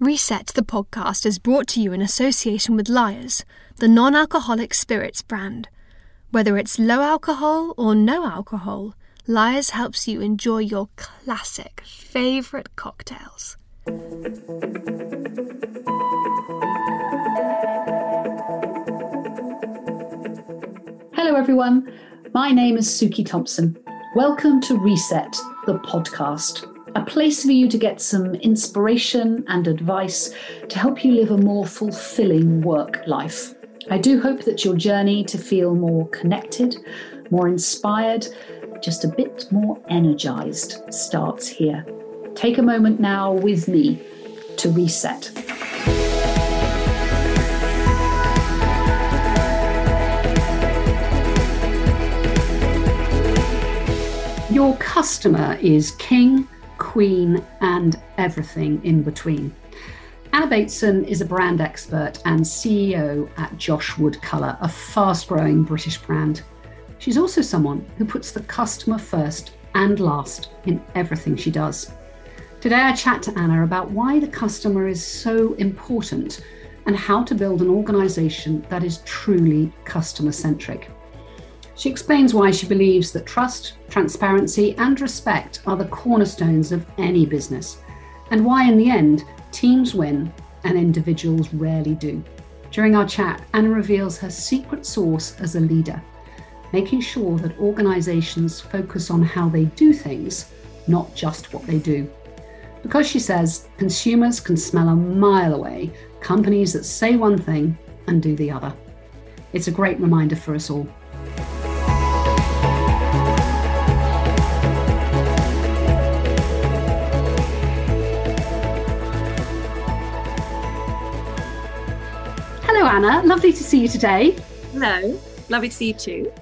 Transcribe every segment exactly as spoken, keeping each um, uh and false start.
Reset the podcast is brought to you in association with Lyre's, the non-alcoholic spirits brand. Whether it's low alcohol or no alcohol, Lyre's helps you enjoy your classic favourite cocktails. Hello everyone, my name is Suki Thompson. Welcome to Reset, the podcast, a place for you to get some inspiration and advice to help you live a more fulfilling work life. I do hope that your journey to feel more connected, more inspired, just a bit more energized starts here. Take a moment now with me to reset. Your customer is king, queen, and everything in between. Anna Bateson is a brand expert and C E O at Josh Wood Colour, a fast-growing British brand. She's also someone who puts the customer first and last in everything she does. Today I chat to Anna about why the customer is so important and how to build an organisation that is truly customer-centric. She explains why she believes that trust, transparency, and respect are the cornerstones of any business, and why in the end, teams win and individuals rarely do. During our chat, Anna reveals her secret sauce as a leader, making sure that organisations focus on how they do things, not just what they do. Because she says consumers can smell a mile away companies that say one thing and do the other. It's a great reminder for us all. Hello, Anna. Lovely to see you today. Hello. Lovely to see you too.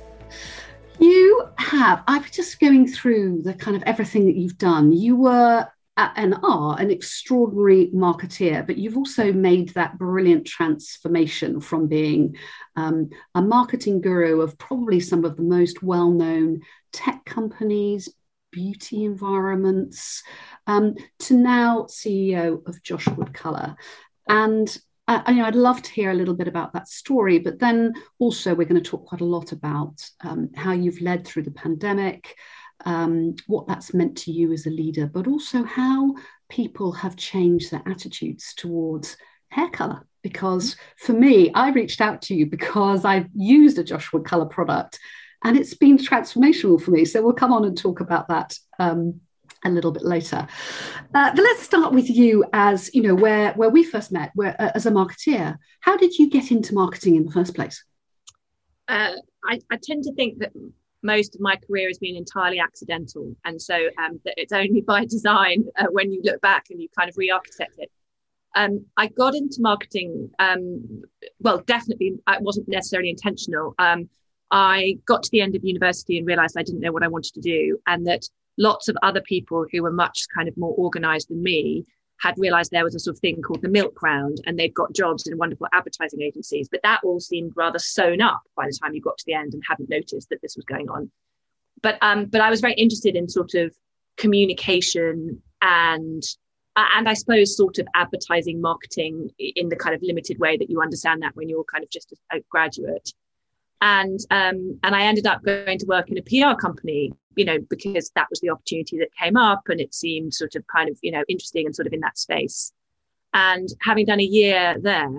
You have, I was just going through the kind of everything that you've done. You were and are an extraordinary marketeer, but you've also made that brilliant transformation from being um, a marketing guru of probably some of the most well-known tech companies, beauty environments, um, to now C E O of Josh Wood Colour. And Uh, you know, I'd love to hear a little bit about that story, but then also we're going to talk quite a lot about um, how you've led through the pandemic, um, what that's meant to you as a leader, but also how people have changed their attitudes towards hair colour. Because for me, I reached out to you because I've used a Josh Wood Colour product and it's been transformational for me. So we'll come on and talk about that um, a little bit later. Uh, but let's start with you as, you know, where, where we first met, where uh, as a marketeer. How did you get into marketing in the first place? Uh, I, I tend to think that most of my career has been entirely accidental. And so um, that it's only by design uh, when you look back and you kind of re-architect it. Um, I got into marketing, um, well, definitely it wasn't necessarily intentional. Um, I got to the end of university and realised I didn't know what I wanted to do, and that lots of other people who were much kind of more organised than me had realised there was a sort of thing called the milk round, and they'd got jobs in wonderful advertising agencies. But that all seemed rather sewn up by the time you got to the end and hadn't noticed that this was going on. But um, but I was very interested in sort of communication and and I suppose sort of advertising marketing in the kind of limited way that you understand that when you're kind of just a graduate. And um, and I ended up going to work in a P R company, you know, because that was the opportunity that came up, and it seemed sort of kind of, you know, interesting and sort of in that space. And having done a year there,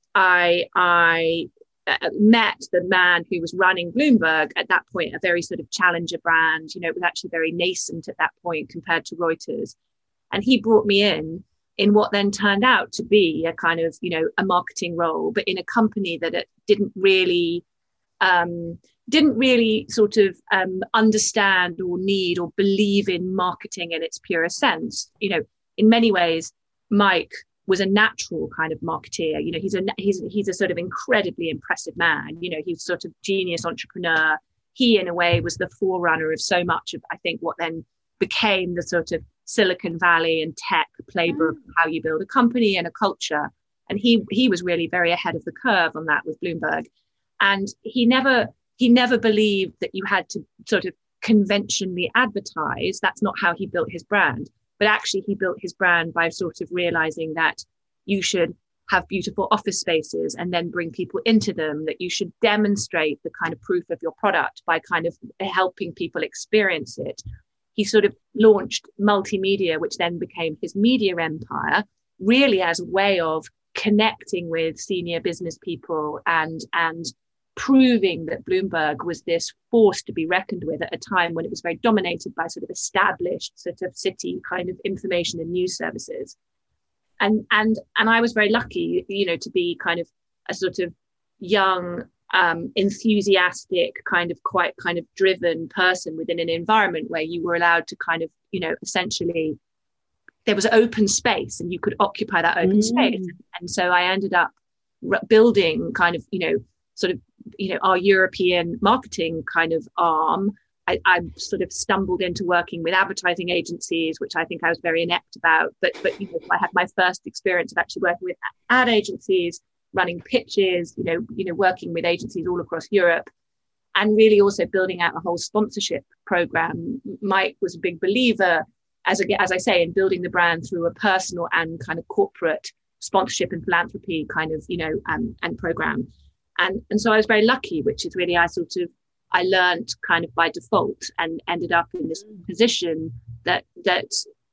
I I uh, met the man who was running Bloomberg at that point, a very sort of challenger brand. You know, it was actually very nascent at that point compared to Reuters. And he brought me in in what then turned out to be a kind of, you know, a marketing role, but in a company that it didn't really Um, didn't really sort of um, understand or need or believe in marketing in its purest sense. You know, in many ways, Mike was a natural kind of marketeer. You know, he's a he's he's a sort of incredibly impressive man. You know, he's sort of genius entrepreneur. He, in a way, was the forerunner of so much of, I think, what then became the sort of Silicon Valley and tech playbook of how you build a company and a culture. And he he was really very ahead of the curve on that with Bloomberg. And he never he never believed that you had to sort of conventionally advertise. That's not how he built his brand. But actually, he built his brand by sort of realizing that you should have beautiful office spaces and then bring people into them, that you should demonstrate the kind of proof of your product by kind of helping people experience it. He sort of launched multimedia, which then became his media empire, really as a way of connecting with senior business people and and proving that Bloomberg was this force to be reckoned with at a time when it was very dominated by sort of established sort of city kind of information and news services. And and and I was very lucky, you know, to be kind of a sort of young, um, enthusiastic, kind of quite kind of driven person within an environment where you were allowed to kind of, you know, essentially there was open space and you could occupy that open mm. space. And so I ended up building kind of, you know, sort of, you know, our European marketing kind of arm. I, I sort of stumbled into working with advertising agencies, which I think I was very inept about. But, but you know, I had my first experience of actually working with ad agencies, running pitches, you know, you know, working with agencies all across Europe, and really also building out a whole sponsorship program. Mike was a big believer, as a, as I say, in building the brand through a personal and kind of corporate sponsorship and philanthropy kind of, you know, um, and program. And, and so I was very lucky, which is really I sort of, I learned kind of by default and ended up in this position that that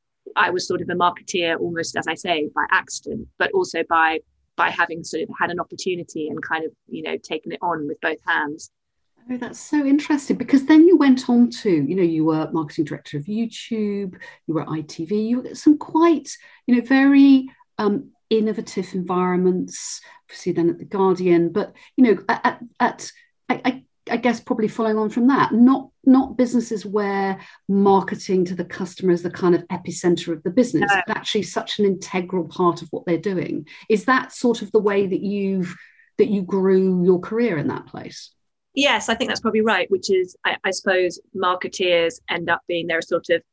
I was sort of a marketeer almost, as I say, by accident, but also by by having sort of had an opportunity and kind of, you know, taken it on with both hands. Oh, that's so interesting, because then you went on to, you know, you were marketing director of YouTube, you were at I T V, you were at some quite, you know, very um, innovative environments, obviously then at The Guardian, but, you know, at, at I, I, I guess probably following on from that, not not businesses where marketing to the customer is the kind of epicenter of the business, no. but actually such an integral part of what they're doing. Is that sort of the way that you've that you grew your career in that place? Yes, I think that's probably right, which is, I, I suppose, marketeers end up being, they're sort of,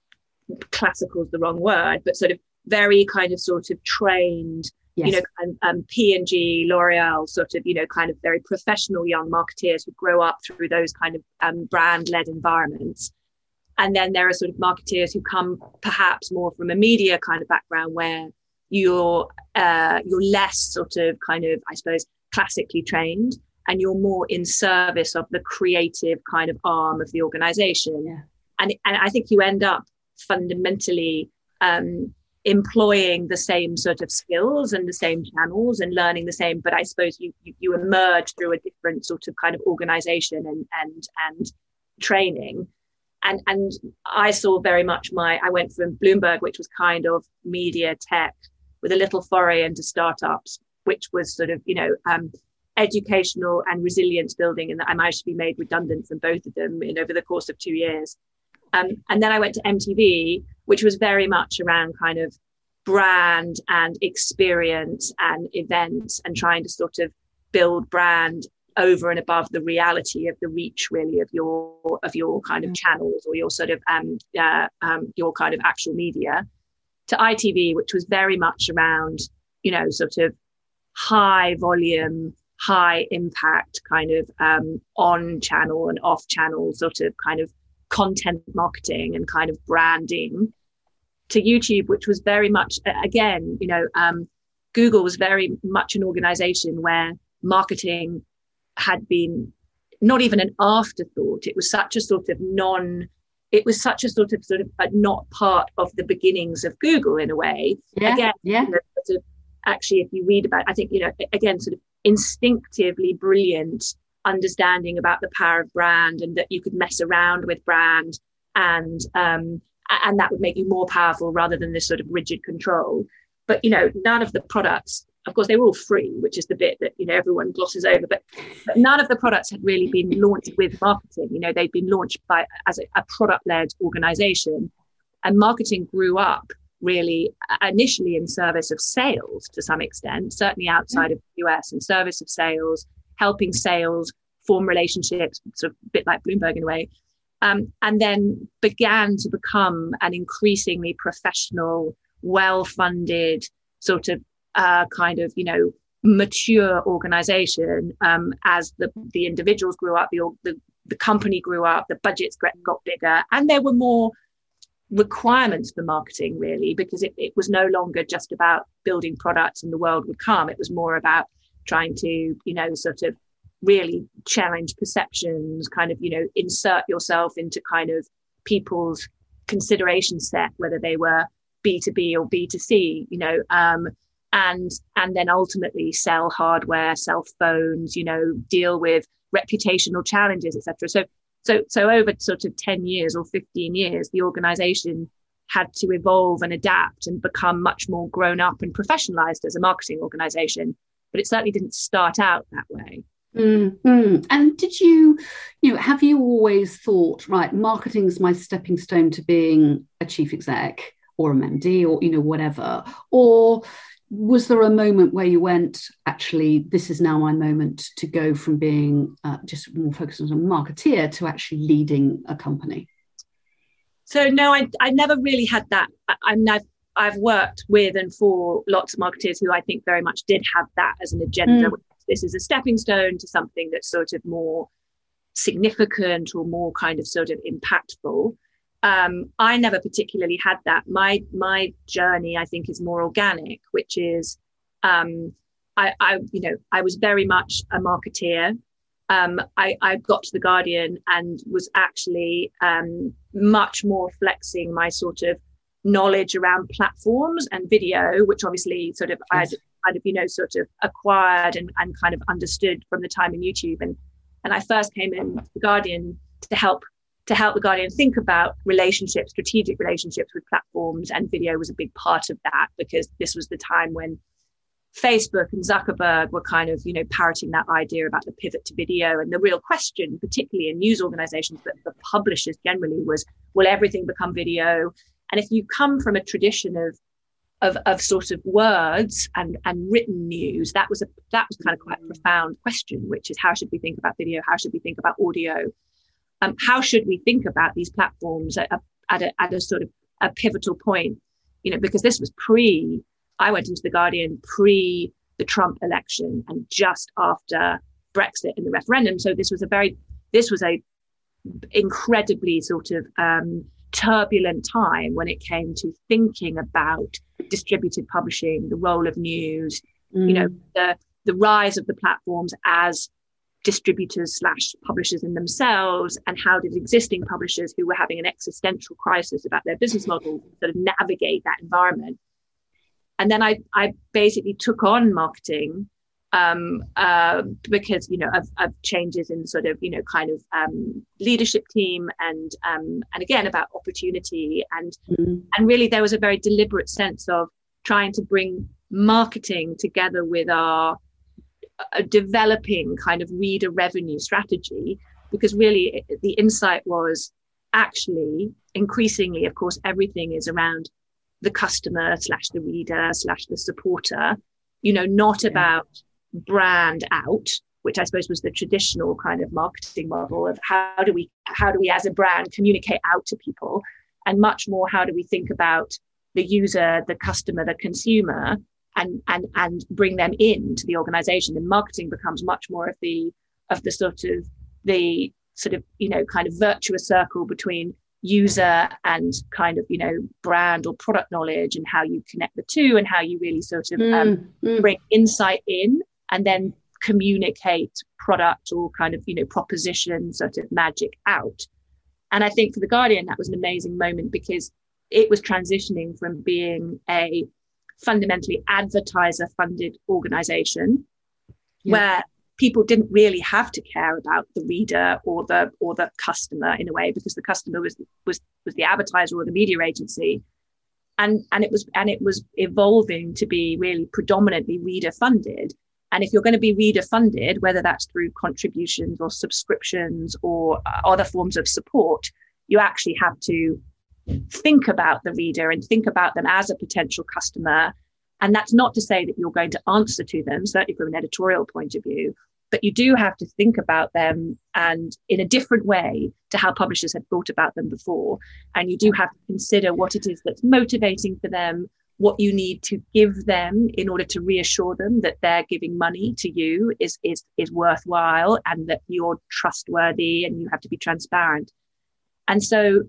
classical is the wrong word, but sort of very kind of sort of trained, yes. you know, and um, P and G, L'Oreal, sort of, you know, kind of very professional young marketeers who grow up through those kind of um, brand-led environments. And then there are sort of marketeers who come perhaps more from a media kind of background where you're uh, you're less sort of kind of, I suppose, classically trained, and you're more in service of the creative kind of arm of the organization. Yeah. And, and I think you end up fundamentally um, employing the same sort of skills and the same channels and learning the same, but I suppose you, you, you emerge through a different sort of kind of organization and, and, and training. And, and I saw very much my, I went from Bloomberg, which was kind of media tech with a little foray into startups, which was sort of, you know, um, educational and resilience building, and that I managed to be made redundant from both of them in over the course of two years. Um, and then I went to M T V, which was very much around kind of brand and experience and events and trying to sort of build brand over and above the reality of the reach really of your of your kind of yeah. channels or your sort of um, uh, um your kind of actual media, to I T V, which was very much around, you know, sort of high volume, high impact kind of um, on channel and off channel sort of kind of content marketing and kind of branding, to YouTube, which was very much, again, you know, um, Google was very much an organization where marketing had been not even an afterthought. It was such a sort of non, it was such a sort of sort of a not part of the beginnings of Google in a way. Yeah, again, yeah. You know, sort of, actually, if you read about, I think, you know, again, sort of instinctively brilliant understanding about the power of brand and that you could mess around with brand and um, and that would make you more powerful rather than this sort of rigid control. But, you know, none of the products, of course, they were all free, which is the bit that, you know, everyone glosses over, but, but none of the products had really been launched with marketing. You know, they'd been launched by as a, a product-led organization, and marketing grew up really initially in service of sales to some extent, certainly outside of the U S, in service of sales, helping sales form relationships, sort of a bit like Bloomberg in a way, um, and then began to become an increasingly professional, well-funded, sort of uh, kind of, you know, mature organization um, as the, the individuals grew up, the, the, the company grew up, the budgets got bigger, and there were more requirements for marketing, really, because it, it was no longer just about building products and the world would come. It was more about trying to, you know, sort of really challenge perceptions, kind of, you know, insert yourself into kind of people's consideration set, whether they were B two B or B two C, you know, um, and and then ultimately sell hardware, sell phones, you know, deal with reputational challenges, et cetera. So so so over sort of ten years or fifteen years, the organization had to evolve and adapt and become much more grown up and professionalized as a marketing organization. But it certainly didn't start out that way. Mm-hmm. And did you, you know, have you always thought, right, marketing's my stepping stone to being a chief exec or a M D or, you know, whatever? Or was there a moment where you went, actually, this is now my moment to go from being uh, just more focused on a marketeer to actually leading a company? So no, I I never really had that. I, I'm I've, I've worked with and for lots of marketers who I think very much did have that as an agenda. Mm. This is a stepping stone to something that's sort of more significant or more kind of sort of impactful. Um, I never particularly had that. My my journey, I think, is more organic, which is um, I, I, you know, I was very much a marketeer. Um, I, I got to The Guardian and was actually um, much more flexing my sort of knowledge around platforms and video, which obviously sort of yes. I'd kind of, you know, sort of acquired and, and kind of understood from the time in YouTube. And and I first came in to The Guardian to help to help The Guardian think about relationships, strategic relationships with platforms, and video was a big part of that, because this was the time when Facebook and Zuckerberg were kind of, you know, parroting that idea about the pivot to video. And the real question, particularly in news organizations, but for publishers generally, was, will everything become video? And if you come from a tradition of of, of sort of words and, and written news, that was a that was kind of quite a profound question, which is, how should we think about video? How should we think about audio? Um, how should we think about these platforms at a, at a, at a sort of a pivotal point? You know, because this was pre, I went into The Guardian pre the Trump election and just after Brexit and the referendum. So this was a very, this was a incredibly sort of um, turbulent time when it came to thinking about distributed publishing, the role of news, mm. you know, the the rise of the platforms as distributors slash publishers in themselves, and how did existing publishers who were having an existential crisis about their business model sort of navigate that environment. And then I I basically took on marketing um, uh, because, you know, of, of changes in sort of, you know, kind of um, leadership team and um, and again about opportunity. And mm. and really there was a very deliberate sense of trying to bring marketing together with our a developing kind of reader revenue strategy, because really it, the insight was actually increasingly, of course, everything is around the customer slash the reader slash the supporter, you know, not yeah. about brand out, which I suppose was the traditional kind of marketing model of how do we how do we as a brand communicate out to people, and much more how do we think about the user, the customer, the consumer, and and and bring them into the organization. And marketing becomes much more of the of the sort of the sort of, you know, kind of virtuous circle between user and kind of, you know, brand or product knowledge, and how you connect the two, and how you really sort of mm, um, mm. bring insight in and then communicate product or kind of, you know, proposition sort of magic out. And I think for The Guardian, that was an amazing moment, because it was transitioning from being a fundamentally advertiser funded organization yeah. where people didn't really have to care about the reader or the or the customer in a way, because the customer was was was the advertiser or the media agency, and and it was and it was evolving to be really predominantly reader funded. And if you're going to be reader funded, whether that's through contributions or subscriptions or other forms of support, you actually have to think about the reader and think about them as a potential customer. And that's not to say that you're going to answer to them, certainly from an editorial point of view, but you do have to think about them and in a different way to how publishers had thought about them before. And you do have to consider what it is that's motivating for them, what you need to give them in order to reassure them that they're giving money to you is is is worthwhile, and that you're trustworthy, and you have to be transparent. And so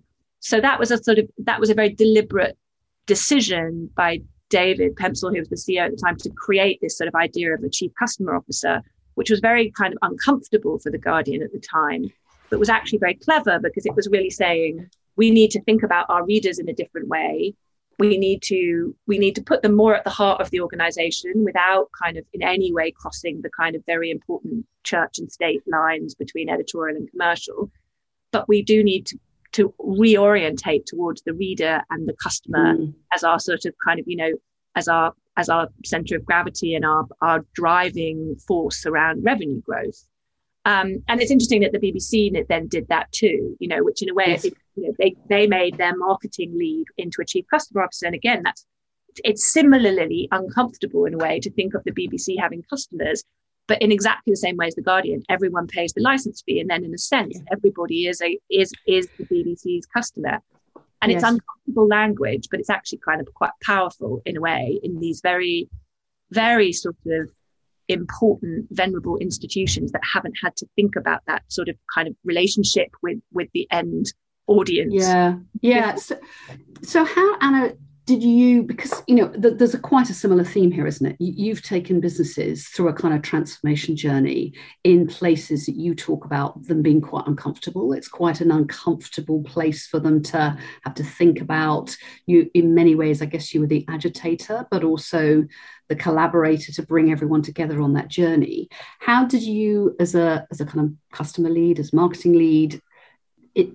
so that was a sort of, that was a very deliberate decision by David Pemsel, who was the C E O at the time, to create this sort of idea of a chief customer officer, which was very kind of uncomfortable for the Guardian at the time, but was actually very clever because it was really saying, we need to think about our readers in a different way. We need to we need to put them more at the heart of the organization without kind of in any way crossing the kind of very important church and state lines between editorial and commercial. But we do need to, to reorientate towards the reader and the customer mm. as our sort of kind of, you know, as our as our center of gravity and our, our driving force around revenue growth. Um, and it's interesting that the B B C then did that too, you know, which in a way, yes. it, you know, they, they made their marketing lead into a chief customer officer. And again, that's it's similarly uncomfortable in a way to think of the B B C having customers, but in exactly the same way as the Guardian, everyone pays the license fee. And then in a sense, everybody is a is is the B B C's customer. And yes. it's uncomfortable language, but it's actually kind of quite powerful in a way in these very, very sort of important, venerable institutions that haven't had to think about that sort of kind of relationship with with the end audience. Yeah, yeah. So, so how, Anna, did you, because, you know, th- there's a quite a similar theme here, isn't it? You, you've taken businesses through a kind of transformation journey in places that you talk about them being quite uncomfortable. It's quite an uncomfortable place for them to have to think about. You, in many ways, I guess you were the agitator, but also the collaborator to bring everyone together on that journey. How did you, as a as a kind of customer lead, as marketing lead, it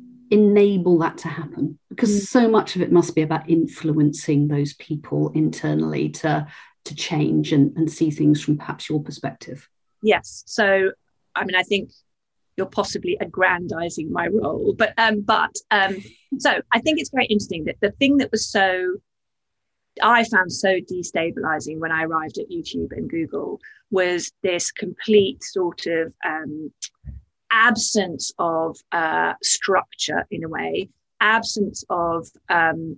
enable that to happen? Because mm. so much of it must be about influencing those people internally to to change and, and see things from perhaps your perspective. Yes. So, I mean, I think you're possibly aggrandizing my role, but um, but um, so I think it's very interesting that the thing that was so I found so destabilizing when I arrived at YouTube and Google was this complete sort of um, absence of uh, structure in a way, absence of um,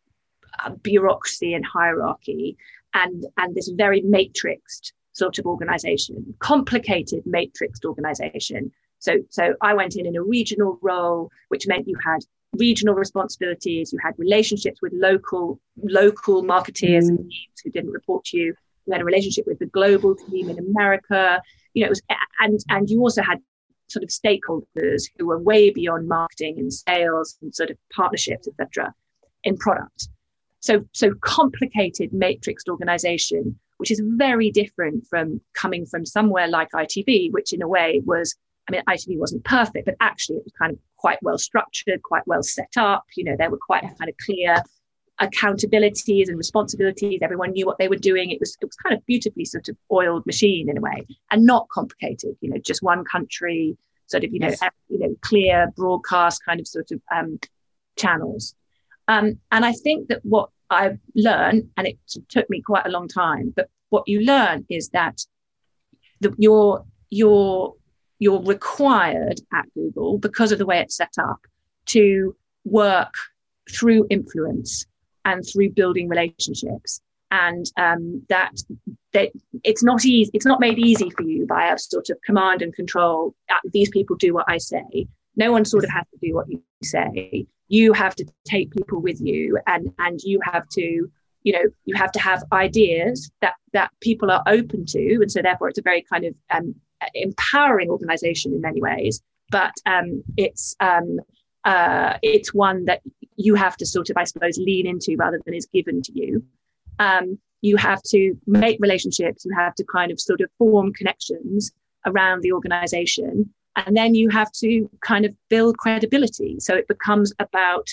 bureaucracy and hierarchy, and, and this very matrixed sort of organization, complicated matrixed organization. So, so I went in in a regional role, which meant you had regional responsibilities, you had relationships with local local marketeers mm. and teams who didn't report to you. You had a relationship with the global team in America. You know, it was, and and you also had sort of stakeholders who were way beyond marketing and sales and sort of partnerships, et cetera, in product. So, so complicated matrixed organization, which is very different from coming from somewhere like I T V, which in a way was, I mean, I T V wasn't perfect, but actually it was kind of quite well structured, quite well set up. You know, there were quite kind of clear accountabilities and responsibilities. Everyone knew what they were doing. It was it was kind of beautifully sort of oiled machine in a way, and not complicated. You know, just one country, sort of you know, yes. you know, clear broadcast kind of sort of um, channels. Um, and I think that what I've learned, and it took me quite a long time, but what you learn is that the, your your you're required at Google, because of the way it's set up, to work through influence and through building relationships. And um, that, that it's not easy, it's not made easy for you by a sort of command and control. These people do what I say. No one sort of has to do what you say. You have to take people with you, and, and you have to, you know, you have to have ideas that, that people are open to. And so therefore it's a very kind of, um, empowering organization in many ways, but um, it's um, uh, it's one that you have to sort of, I suppose, lean into rather than is given to you. Um, you have to make relationships, you have to kind of sort of form connections around the organization, and then you have to kind of build credibility. So it becomes about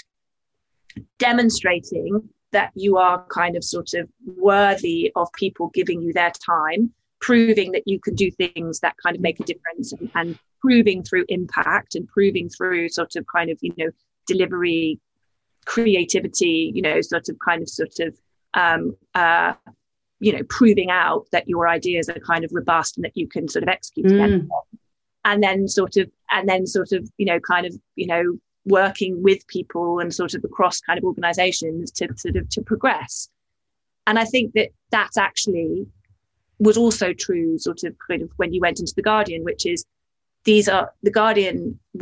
demonstrating that you are kind of sort of worthy of people giving you their time, proving that you can do things that kind of make a difference, and, and proving through impact and proving through sort of kind of, you know, delivery, creativity, you know, sort of kind of sort of, um, uh, you know, proving out that your ideas are kind of robust and that you can sort of execute mm. against them. And then sort of, and then sort of, you know, kind of, you know, working with people and sort of across kind of organizations to sort of to progress. And I think that that's actually was also true sort of kind of when you went into the Guardian, which is these are the Guardian was a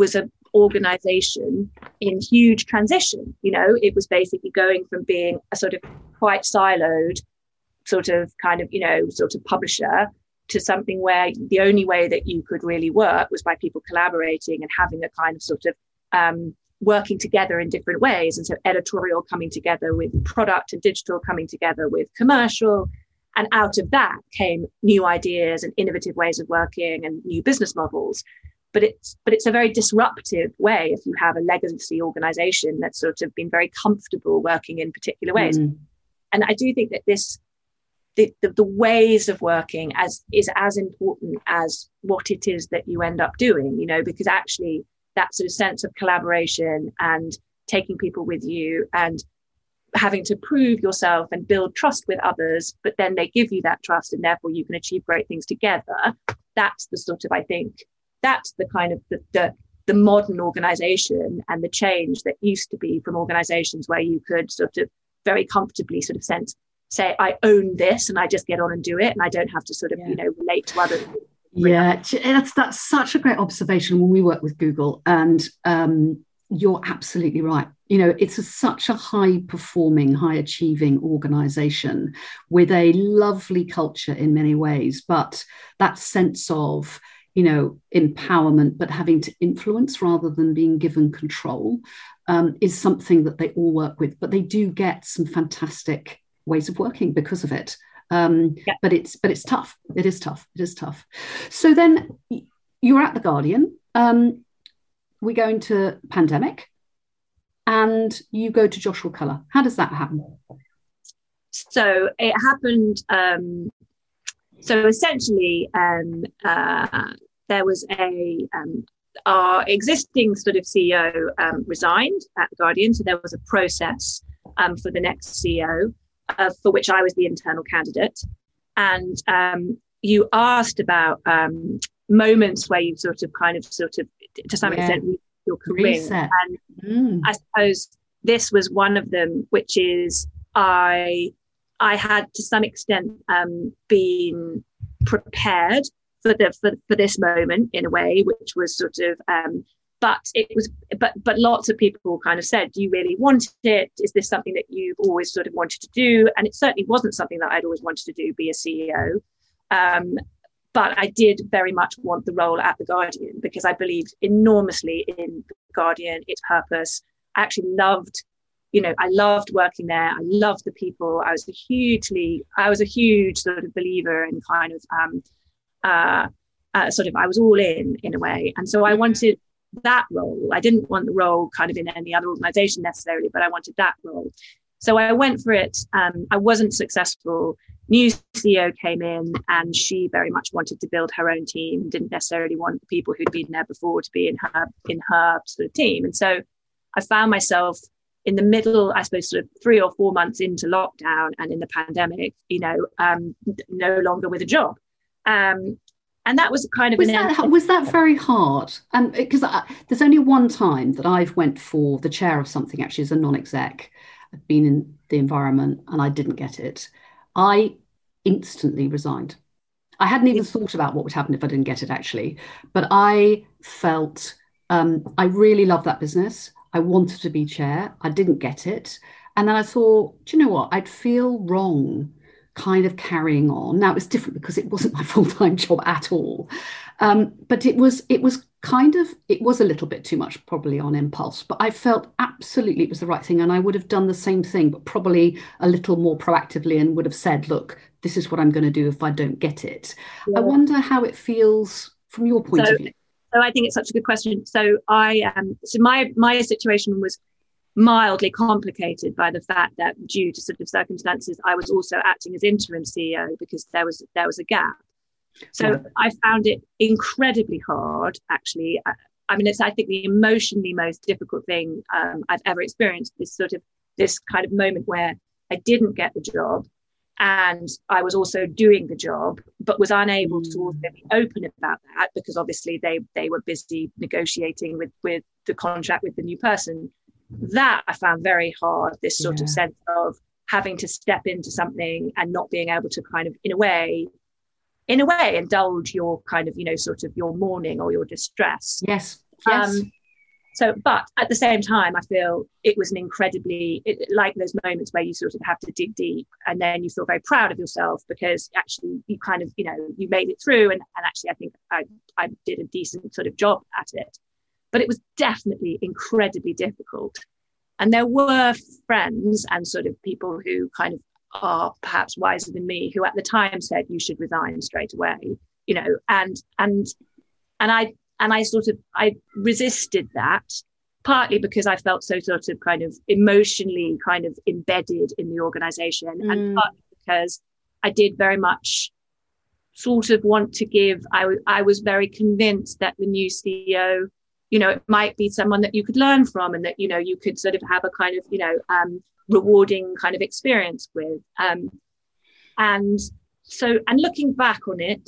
organization in huge transition. You know, it was basically going from being a sort of quite siloed sort of kind of, you know, sort of publisher to something where the only way that you could really work was by people collaborating and having a kind of sort of um, working together in different ways. And so editorial coming together with product and digital coming together with commercial. And out of that came new ideas and innovative ways of working and new business models. But it's but it's a very disruptive way if you have a legacy organization that's sort of been very comfortable working in particular ways. Mm. And I do think that this The, the, the ways of working as is as important as what it is that you end up doing, you know, because actually that sort of sense of collaboration and taking people with you and having to prove yourself and build trust with others, but then they give you that trust and therefore you can achieve great things together. That's the sort of, I think, that's the kind of the, the, the modern organization and the change that used to be from organizations where you could sort of very comfortably sort of sense say, I own this and I just get on and do it and I don't have to sort of, yeah. you know, relate to others. Yeah, that's that's such a great observation when we work with Google. And um, you're absolutely right. You know, it's a, such a high performing, high achieving organization with a lovely culture in many ways. But that sense of, you know, empowerment, but having to influence rather than being given control um, is something that they all work with. But they do get some fantastic ways of working because of it. Um, yeah. But it's but it's tough. It is tough. It is tough. So then you're at The Guardian. Um, we go into pandemic and you go to Joshua Culler. How does that happen? So it happened. Um, so essentially, um, uh, there was a um, our existing sort of C E O um, resigned at The Guardian. So there was a process um, for the next C E O. Uh, for which I was the internal candidate. And um, you asked about um, moments where you sort of kind of sort of to some yeah. extent your career. Reset. And mm. I suppose this was one of them, which is I I had to some extent um, been prepared for the for, for this moment in a way, which was sort of um, But it was, but but lots of people kind of said, "Do you really want it? Is this something that you've always sort of wanted to do?" And it certainly wasn't something that I'd always wanted to do, be a C E O. Um, but I did very much want the role at The Guardian because I believed enormously in The Guardian, its purpose. I actually loved, you know, I loved working there. I loved the people. I was a hugely, I was a huge sort of believer in kind of, um, uh, uh, sort of, I was all in in a way, and so I wanted that role. I didn't want the role kind of in any other organization necessarily, but I wanted that role. So I went for it. Um, I wasn't successful. New C E O came in and she very much wanted to build her own team, didn't necessarily want the people who'd been there before to be in her, in her sort of team. And so I found myself in the middle, I suppose, sort of three or four months into lockdown and in the pandemic, you know, um, no longer with a job. Um, And that was kind of was an that end- was that very hard? And because there's only one time that I've went for the chair of something actually as a non-exec. I've been in the environment and I didn't get it. I instantly resigned. I hadn't even thought about what would happen if I didn't get it actually, but I felt um, I really loved that business. I wanted to be chair. I didn't get it, and then I thought, do you know what? I'd feel wrong kind of carrying on. Now it was different because it wasn't my full-time job at all. Um, but it was, it was kind of, it was a little bit too much probably on impulse, but I felt absolutely it was the right thing. And I would have done the same thing, but probably a little more proactively and would have said, look, this is what I'm going to do if I don't get it. Yeah. I wonder how it feels from your point so, of view. So I think it's such a good question. So I, um, so my, my situation was mildly complicated by the fact that due to sort of circumstances, I was also acting as interim C E O because there was there was a gap. So yeah. I found it incredibly hard, actually. I, I mean, it's I think the emotionally most difficult thing um, I've ever experienced. This sort of this kind of moment where I didn't get the job, and I was also doing the job, but was unable mm. to also be open about that because obviously they they were busy negotiating with with the contract with the new person. That I found very hard, this sort yeah. of sense of having to step into something and not being able to kind of, in a way, in a way, indulge your kind of, you know, sort of your mourning or your distress. Yes, yes. Um, so, but at the same time, I feel it was an incredibly, it, like those moments where you sort of have to dig deep, and then you feel very proud of yourself because actually you kind of, you know, you made it through. And, and actually, I think I, I did a decent sort of job at it. But it was definitely incredibly difficult. And there were friends and sort of people who kind of are perhaps wiser than me, who at the time said you should resign straight away, you know, and and and I and I sort of I resisted that, partly because I felt so sort of kind of emotionally kind of embedded in the organization, mm. and partly because I did very much sort of want to give. I I was very convinced that the new C E O, you know, it might be someone that you could learn from, and that, you know, you could sort of have a kind of, you know, um, rewarding kind of experience with. Um, and so, and looking back on it,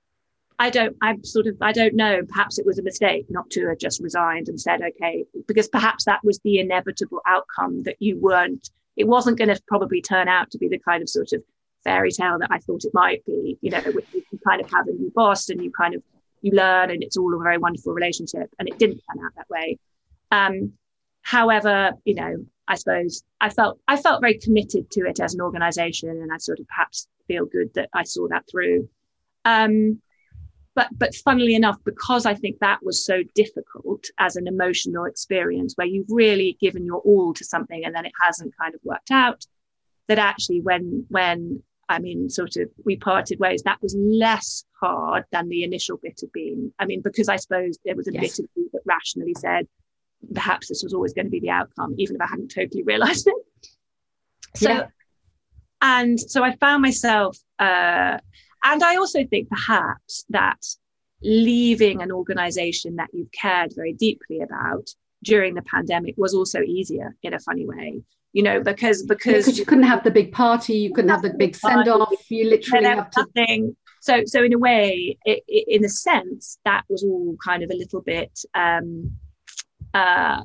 I don't, I'm sort of, I don't know, perhaps it was a mistake not to have just resigned and said, okay, because perhaps that was the inevitable outcome, that you weren't, it wasn't going to probably turn out to be the kind of sort of fairy tale that I thought it might be, you know, with, you kind of have a new boss and you kind of, you learn and it's all a very wonderful relationship, and it didn't turn out that way. Um, however, you know, I suppose I felt I felt very committed to it as an organization, and I sort of perhaps feel good that I saw that through. Um, but but funnily enough, because I think that was so difficult as an emotional experience where you've really given your all to something and then it hasn't kind of worked out, that actually when when I mean, sort of, we parted ways, that was less hard than the initial bit had been. I mean, because I suppose there was a yes. bit of me that rationally said, perhaps this was always going to be the outcome, even if I hadn't totally realised it. So, yeah. and so I found myself, uh, and I also think perhaps that leaving an organisation that you've cared very deeply about during the pandemic was also easier in a funny way. You know, because because yeah, you couldn't have the big party, you couldn't have the big send off. You literally have to. Nothing. So, so in a way, it, it, in a sense, that was all kind of a little bit, um, uh,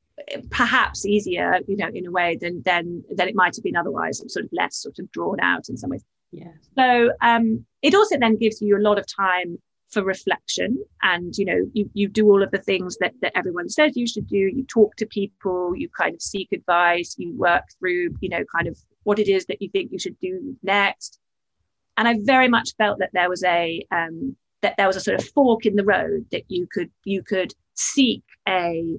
perhaps easier, you know, in a way than than than it might have been otherwise. It was sort of less sort of drawn out in some ways. Yeah. So, um, it also then gives you a lot of time for reflection, and you know, you you do all of the things that that everyone says you should do. You talk to people, you kind of seek advice, you work through, you know, kind of what it is that you think you should do next. And I very much felt that there was a um that there was a sort of fork in the road, that you could you could seek a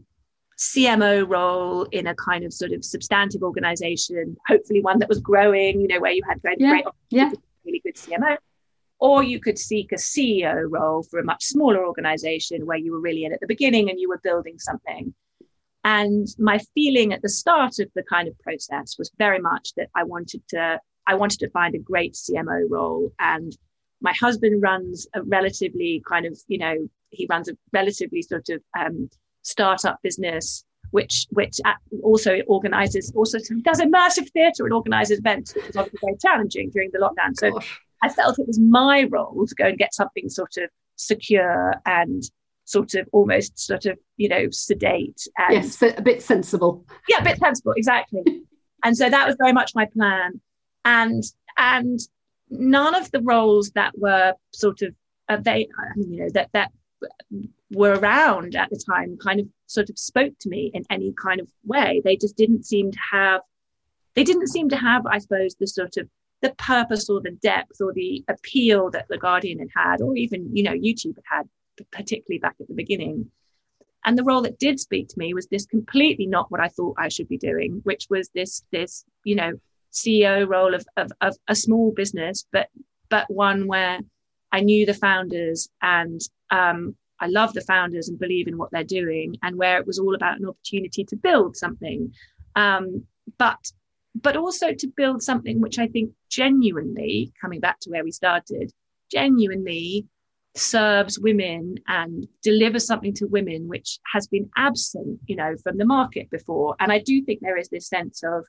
C M O role in a kind of sort of substantive organization, hopefully one that was growing, you know, where you had great, yeah, great yeah. really good C M O. Or you could seek a C E O role for a much smaller organization where you were really in at the beginning and you were building something. And my feeling at the start of the kind of process was very much that I wanted to, I wanted to find a great C M O role. And my husband runs a relatively kind of, you know, he runs a relatively sort of um, startup business, which which also organizes, also does immersive theatre and organizes events, which was obviously very challenging during the lockdown. So Gosh. I felt it was my role to go and get something sort of secure and sort of almost sort of, you know, sedate. And, yes, a bit sensible. Yeah, a bit sensible, exactly. And so that was very much my plan. And and none of the roles that were sort of, uh, they, you know, that that were around at the time kind of sort of spoke to me in any kind of way. They just didn't seem to have, they didn't seem to have, I suppose, the sort of the purpose or the depth or the appeal that The Guardian had had, or even, you know, YouTube had had, particularly back at the beginning. And the role that did speak to me was this completely not what I thought I should be doing, which was this, this, you know, C E O role of, of, of a small business, but, but one where I knew the founders and um, I love the founders and believe in what they're doing, and where it was all about an opportunity to build something. Um, but but also to build something which I think genuinely, coming back to where we started, genuinely serves women and delivers something to women which has been absent, you know, from the market before. And I do think there is this sense of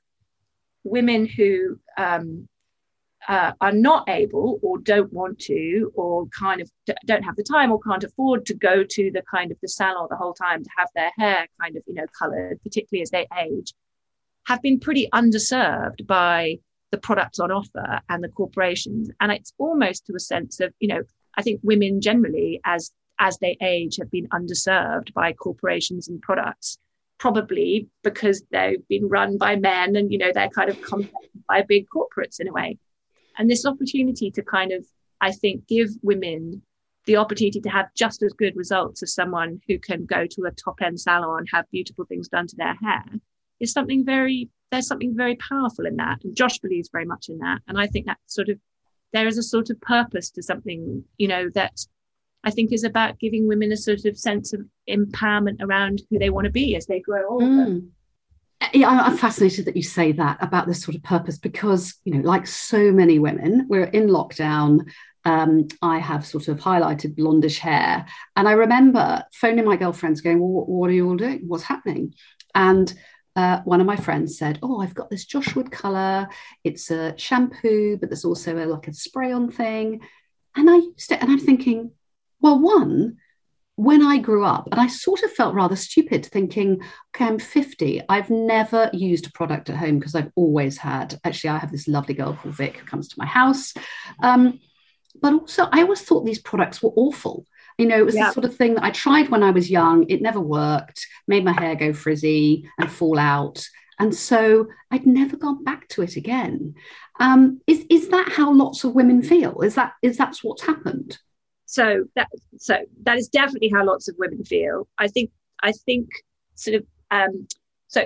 women who um, uh, are not able or don't want to, or kind of d- don't have the time or can't afford to go to the kind of the salon the whole time to have their hair kind of, you know, coloured, particularly as they age, have been pretty underserved by the products on offer and the corporations. And it's almost to a sense of, you know, I think women generally as as they age, have been underserved by corporations and products, probably because they've been run by men and, you know, they're kind of compacted by big corporates in a way. And this opportunity to kind of, I think, give women the opportunity to have just as good results as someone who can go to a top-end salon and have beautiful things done to their hair is something very, there's something very powerful in that. And Josh believes very much in that. And I think that sort of, there is a sort of purpose to something, you know, that I think is about giving women a sort of sense of empowerment around who they want to be as they grow older. Mm. Yeah, I'm fascinated that you say that about this sort of purpose, because, you know, like so many women, we're in lockdown. Um, I have sort of highlighted blondish hair. And I remember phoning my girlfriends going, well, what, what are you all doing? What's happening? And uh, one of my friends said, oh, I've got this Josh Wood colour. It's a shampoo, but there's also a, like a spray-on thing. And I used it and I'm thinking, well, one, when I grew up, and I sort of felt rather stupid thinking, okay, I'm fifty. I've never used a product at home because I've always had, actually, I have this lovely girl called Vic who comes to my house. Um, But also, I always thought these products were awful. You know, it was yeah. the sort of thing that I tried when I was young. It never worked, made my hair go frizzy and fall out. And so I'd never gone back to it again. Um, is, is that how lots of women feel? Is that is that what's happened? So that so that is definitely how lots of women feel. I think I think sort of um, so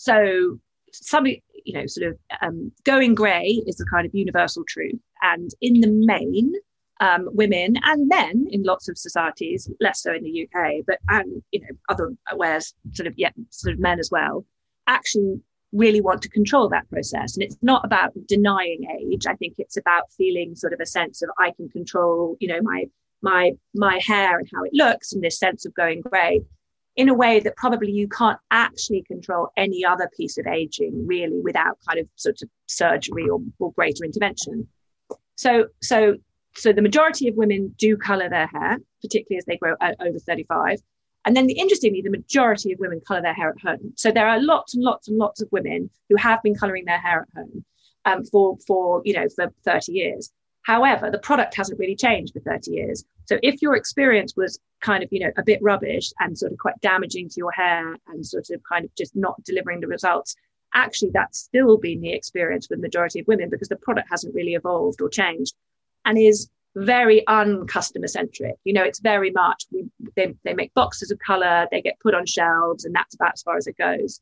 so some, you know, sort of um, going grey is the kind of universal truth. And in the main, um, women and men in lots of societies, less so in the U K, but and you know other whereas sort of yeah, sort of men as well, actually really want to control that process. And it's not about denying age. I think it's about feeling sort of a sense of I can control, you know, my my my hair and how it looks, and this sense of going grey in a way that probably you can't actually control any other piece of aging really without kind of sort of surgery or, or greater intervention. So, so, so the majority of women do colour their hair, particularly as they grow uh, over thirty-five. And then, the, interestingly, the majority of women colour their hair at home. So there are lots and lots and lots of women who have been colouring their hair at home um, for, for, you know, for thirty years. However, the product hasn't really changed for thirty years. So if your experience was kind of, you know, a bit rubbish and sort of quite damaging to your hair and sort of kind of just not delivering the results, actually that's still been the experience with the majority of women, because the product hasn't really evolved or changed and is very uncustomer centric. You know, it's very much, we, they, they make boxes of colour, they get put on shelves, and that's about as far as it goes.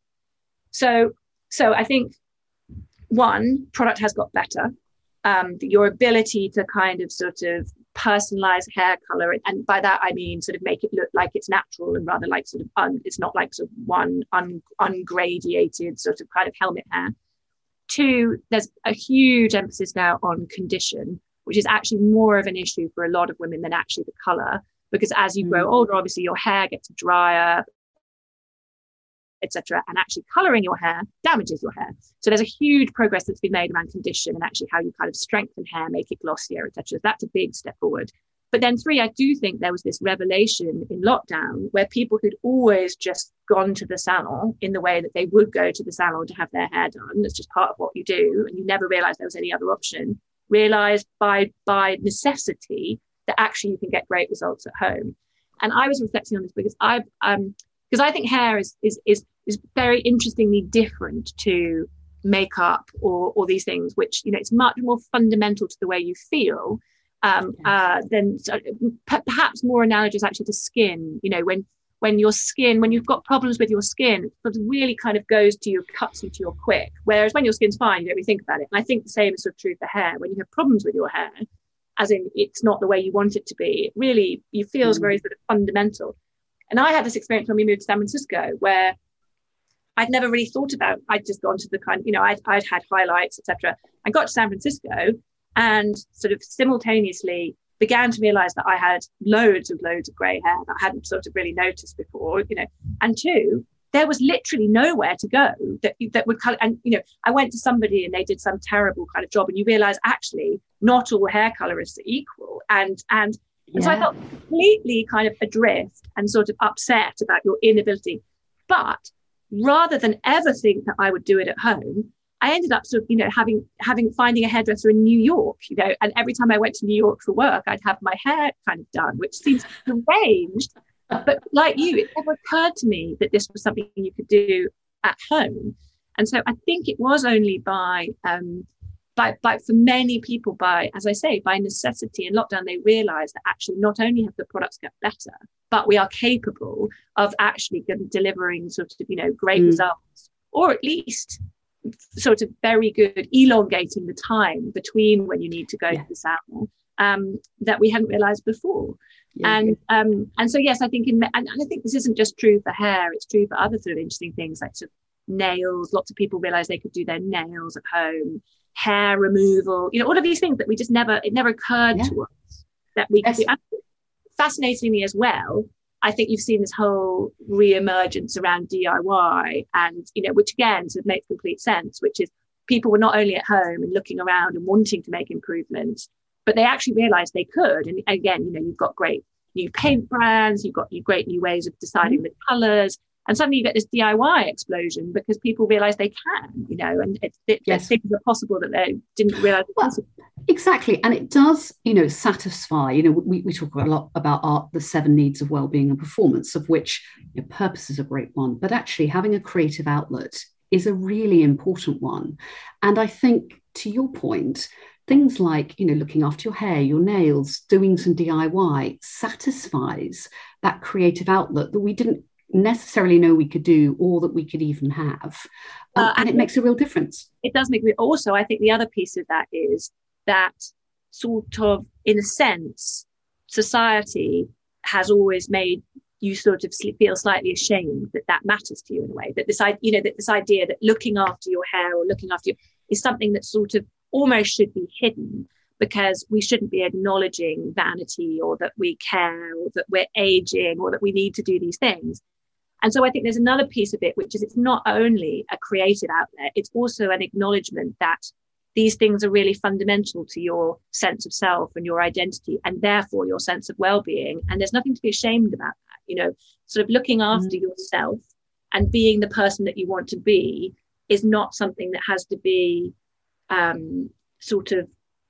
So, so I think, one, product has got better. Um, your ability to kind of sort of personalize hair color, and by that I mean sort of make it look like it's natural and rather like sort of un, it's not like sort of one un, ungradiated sort of kind of helmet hair. Two, there's a huge emphasis now on condition, which is actually more of an issue for a lot of women than actually the color, because as you grow older, obviously your hair gets drier, et cetera, and actually colouring your hair damages your hair. So there's a huge progress that's been made around condition and actually how you kind of strengthen hair, make it glossier, et cetera. That's a big step forward. But then three, I do think there was this revelation in lockdown where people who'd always just gone to the salon in the way that they would go to the salon to have their hair done, that's just part of what you do, and you never realised there was any other option, realised by by necessity that actually you can get great results at home. And I was reflecting on this because I've um because I think hair is is is is very interestingly different to makeup or or these things, which, you know, it's much more fundamental to the way you feel um yes. uh than uh, p- perhaps more analogous actually to skin. You know, when when your skin, when you've got problems with your skin, it really kind of goes to you, cuts you to your quick. Whereas when your skin's fine, you don't really think about it. And I think the same is sort of true for hair. When you have problems with your hair, as in it's not the way you want it to be, it really, it feels mm. very sort of fundamental. And I had this experience when we moved to San Francisco where I'd never really thought about, I'd just gone to the kind of, you know, I'd, I'd had highlights, et cetera. I got to San Francisco and sort of simultaneously began to realize that I had loads and loads of grey hair that I hadn't sort of really noticed before, you know. And two, there was literally nowhere to go that that would color. And, you know, I went to somebody and they did some terrible kind of job, and you realize actually not all hair colorists are equal. And, and, yeah. and so I felt completely kind of adrift and sort of upset about your inability. But rather than ever think that I would do it at home, I ended up sort of, you know, having having finding a hairdresser in New York, you know, and every time I went to New York for work, I'd have my hair kind of done, which seems deranged. But like you, it never occurred to me that this was something you could do at home. And so I think it was only by, um, by, by for many people, by, as I say, by necessity and lockdown, they realised that actually not only have the products got better, but we are capable of actually delivering sort of, you know, great mm. results, or at least sort of very good, elongating the time between when you need to go yeah. to the salon, um, that we hadn't realised before. Yeah, and yeah. um and so yes, I think in and, and I think this isn't just true for hair, it's true for other sort of interesting things like sort of nails. Lots of people realize they could do their nails at home, hair removal, you know, all of these things that we just never it never occurred yeah. to us that we yes. could do. Fascinatingly as well, I think you've seen this whole re-emergence around D I Y, and you know, which again sort of makes complete sense, which is people were not only at home and looking around and wanting to make improvements, but they actually realized they could. And again, you know, you've got great new paint brands, you've got new great new ways of deciding mm-hmm. the colors, and suddenly you get this D I Y explosion because people realize they can, you know, and it's it, yes. things are possible that they didn't realize were possible. Exactly. And it does, you know, satisfy, you know, we, we talk a lot about art, the seven needs of well-being and performance, of which, you know, purpose is a great one, but actually having a creative outlet is a really important one. And I think, to your point, things like, you know, looking after your hair, your nails, doing some D I Y satisfies that creative outlet that we didn't necessarily know we could do, or that we could even have. Um, uh, and it makes a real difference. It does make me. Also, I think the other piece of that is that sort of, in a sense, society has always made you sort of feel slightly ashamed that that matters to you in a way, that this, you know, that this idea that looking after your hair or looking after you is something that sort of almost should be hidden, because we shouldn't be acknowledging vanity, or that we care, or that we're aging, or that we need to do these things. And so I think there's another piece of it, which is it's not only a creative outlet, it's also an acknowledgement that these things are really fundamental to your sense of self and your identity, and therefore your sense of well-being. And there's nothing to be ashamed about that, you know, sort of looking after mm. yourself and being the person that you want to be is not something that has to be um, sort of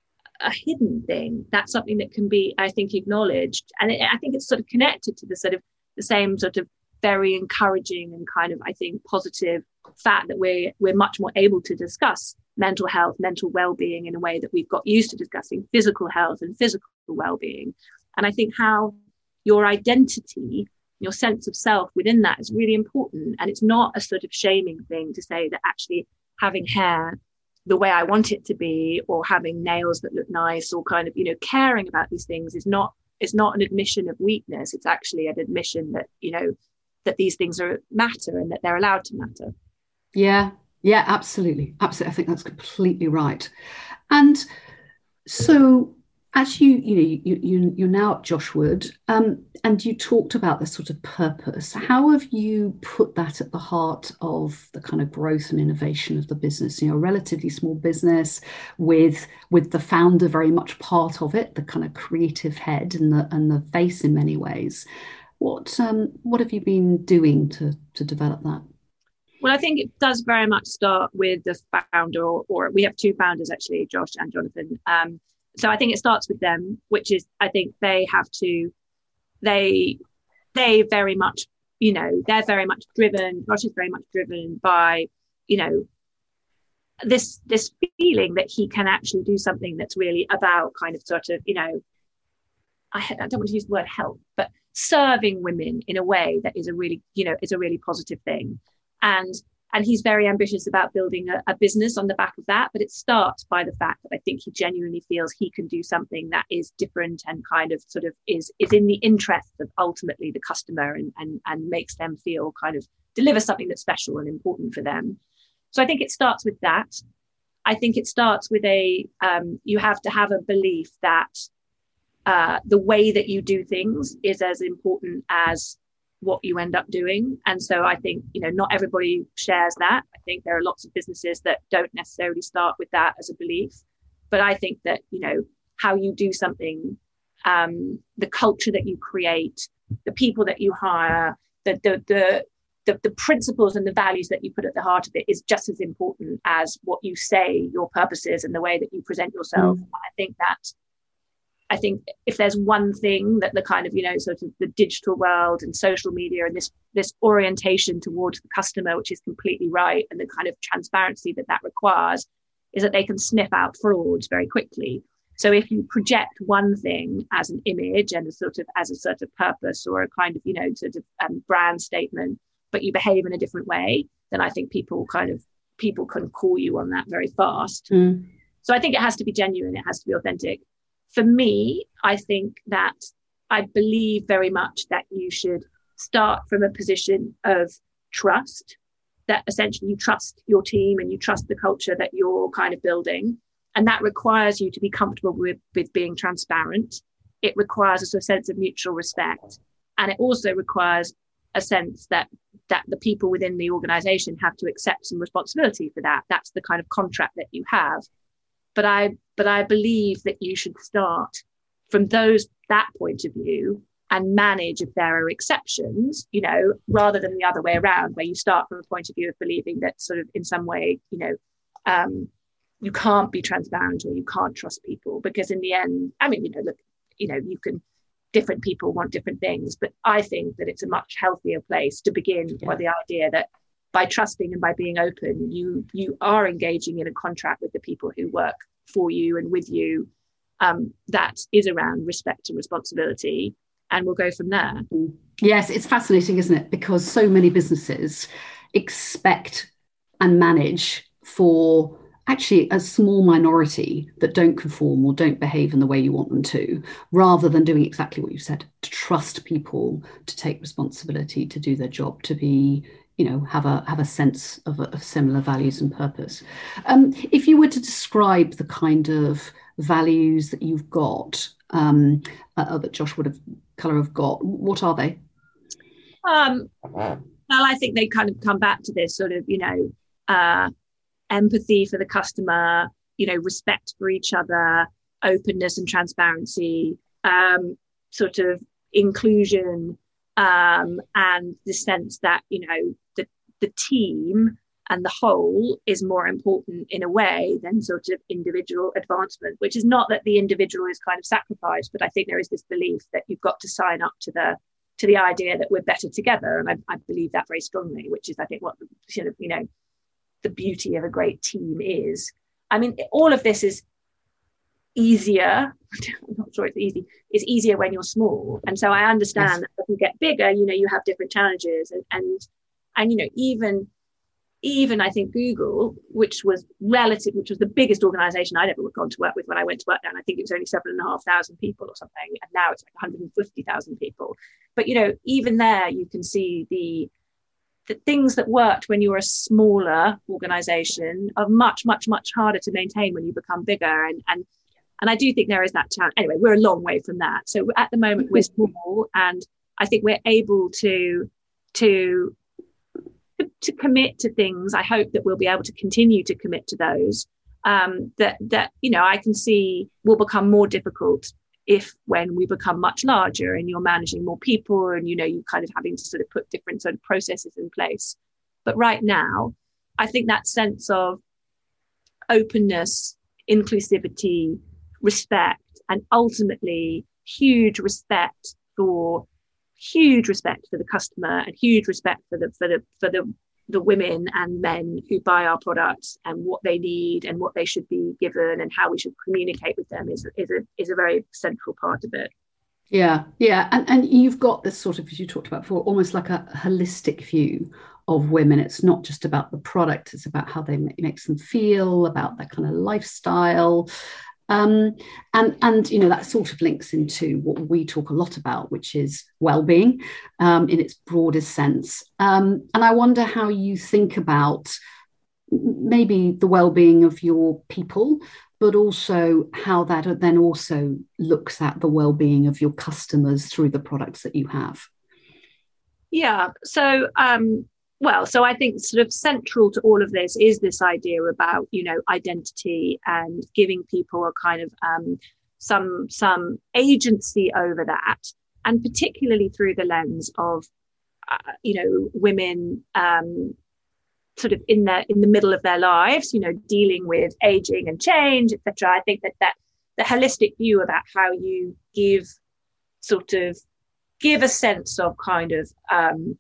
a hidden thing. That's something that can be, I think, acknowledged. And it, I think it's sort of connected to the sort of the same sort of very encouraging and kind of, I think, positive fact that we're we're much more able to discuss mental health, mental well-being in a way that we've got used to discussing physical health and physical well-being. And I think how your identity, your sense of self within that is really important. And it's not a sort of shaming thing to say that actually having hair the way I want it to be, or having nails that look nice, or kind of, you know, caring about these things is not, it's not an admission of weakness. It's actually an admission that, you know, that these things are matter and that they're allowed to matter. Yeah, yeah, absolutely. Absolutely. I think that's completely right. And so as you, you know, you, you, you're now at Josh Wood, um, and you talked about this sort of purpose. How have you put that at the heart of the kind of growth and innovation of the business? You know, a relatively small business with with the founder very much part of it, the kind of creative head and the and the face in many ways. What um, what have you been doing to to develop that? Well, I think it does very much start with the founder, or, or we have two founders actually, Josh and Jonathan. Um, so I think it starts with them, which is, I think they have to, they, they very much, you know, they're very much driven. Josh is very much driven by, you know, this this feeling that he can actually do something that's really about kind of sort of, you know, I, I don't want to use the word help, but serving women in a way that is a really, you know, is a really positive thing. And and he's very ambitious about building a, a business on the back of that. But it starts by the fact that I think he genuinely feels he can do something that is different and kind of sort of is is in the interest of ultimately the customer, and and and makes them feel kind of deliver something that's special and important for them. So I think it starts with that. I think it starts with a um, you have to have a belief that uh, the way that you do things is as important as what you end up doing. And so I think, you know, not everybody shares that. I think there are lots of businesses that don't necessarily start with that as a belief. But I think that, you know, how you do something, um, the culture that you create, the people that you hire, the the the the, the principles and the values that you put at the heart of it is just as important as what you say your purpose is and the way that you present yourself. Mm. I think that I think if there's one thing that the kind of, you know, sort of the digital world and social media and this this orientation towards the customer, which is completely right, and the kind of transparency that that requires, is that they can sniff out frauds very quickly. So if you project one thing as an image and a sort of as a sort of purpose or a kind of, you know, sort of um, brand statement, but you behave in a different way, then I think people kind of people can call you on that very fast. Mm. So I think it has to be genuine. It has to be authentic. For me, I think that I believe very much that you should start from a position of trust, that essentially you trust your team and you trust the culture that you're kind of building. And that requires you to be comfortable with, with being transparent. It requires a sort of sense of mutual respect. And it also requires a sense that that the people within the organization have to accept some responsibility for that. That's the kind of contract that you have. But I but I believe that you should start from those that point of view and manage if there are exceptions, you know, rather than the other way around, where you start from a point of view of believing that sort of in some way, you know, um, you can't be transparent or you can't trust people, because in the end, I mean, you know, look, you know, you can, different people want different things, but I think that it's a much healthier place to begin yeah. with the idea that by trusting and by being open, you you are engaging in a contract with the people who work for you and with you, um, that is around respect and responsibility, and we'll go from there. Yes, it's fascinating, isn't it? Because so many businesses expect and manage for actually a small minority that don't conform or don't behave in the way you want them to, rather than doing exactly what you said, to trust people, to take responsibility, to do their job, to be, you know, have a have a sense of, of similar values and purpose. Um, if you were to describe the kind of values that you've got, um, uh, that Josh would have Colour have got, what are they? Um, well, I think they kind of come back to this sort of, you know, uh, empathy for the customer, you know, respect for each other, openness and transparency, um, sort of inclusion, um, and the sense that, you know, the, the team and the whole is more important in a way than sort of individual advancement, which is not that the individual is kind of sacrificed, but I think there is this belief that you've got to sign up to the to the idea that we're better together. And I, I believe that very strongly, which is, I think, what the, sort of, you know, the beauty of a great team is. I mean, all of this is easier. I'm not sure it's easy. It's easier when you're small. And so I understand yes. that as you get bigger, you know, you have different challenges. And, and, and you know, even, even I think Google, which was relative, which was the biggest organization I'd ever gone to work with when I went to work there. And I think it was only seven and a half thousand people or something. And now it's like one hundred fifty thousand people. But, you know, even there, you can see the, the things that worked when you were a smaller organization are much, much, much harder to maintain when you become bigger. And, and, and I do think there is that challenge. Anyway, we're a long way from that. So at the moment we're small, and I think we're able to, to, to commit to things. I hope that we'll be able to continue to commit to those, um, that, that, you know, I can see will become more difficult if when we become much larger and you're managing more people and, you know, you kind of having to sort of put different sort of processes in place. But right now, I think that sense of openness, inclusivity, respect, and ultimately huge respect for huge respect for the customer and huge respect for the for the for the the women and men who buy our products and what they need and what they should be given and how we should communicate with them is, is a is a very central part of it. Yeah, yeah. And, and you've got this sort of, as you talked about before, almost like a holistic view of women. It's not just about the product, it's about how they make, makes them feel, about that kind of lifestyle. Um, and, and, you know, that sort of links into what we talk a lot about, which is well-being um, in its broadest sense. Um, and I wonder how you think about maybe the well-being of your people, but also how that then also looks at the well-being of your customers through the products that you have. Yeah. So, um, well, so I think sort of central to all of this is this idea about, you know, identity and giving people a kind of um, some some agency over that, and particularly through the lens of uh, you know, women um, sort of in their in the middle of their lives, you know, dealing with aging and change, et cetera. I think that that the holistic view about how you give sort of give a sense of kind of um,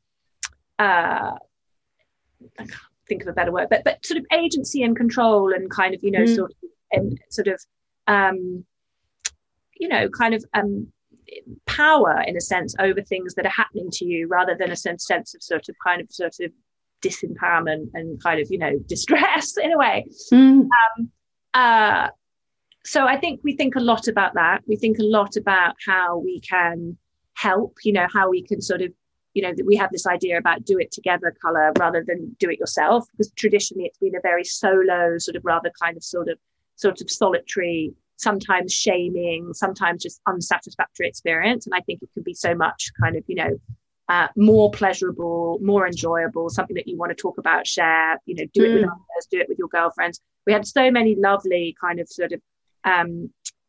uh, I can't think of a better word, but but sort of agency and control and kind of, you know, mm. sort of and sort of um, you know, kind of um, power in a sense over things that are happening to you, rather than a sense sense of sort of kind of sort of disempowerment and kind of, you know, distress in a way. Mm. Um, uh, so I think we think a lot about that. We think a lot about how we can help, you know, how we can sort of, you know, that we have this idea about do it together colour rather than do it yourself, because traditionally it's been a very solo sort of rather kind of sort of sort of solitary, sometimes shaming, sometimes just unsatisfactory experience. And I think it can be so much kind of, you know, uh, more pleasurable, more enjoyable, something that you want to talk about, share, you know, do mm. it with others, do it with your girlfriends. We had so many lovely kind of sort of, um,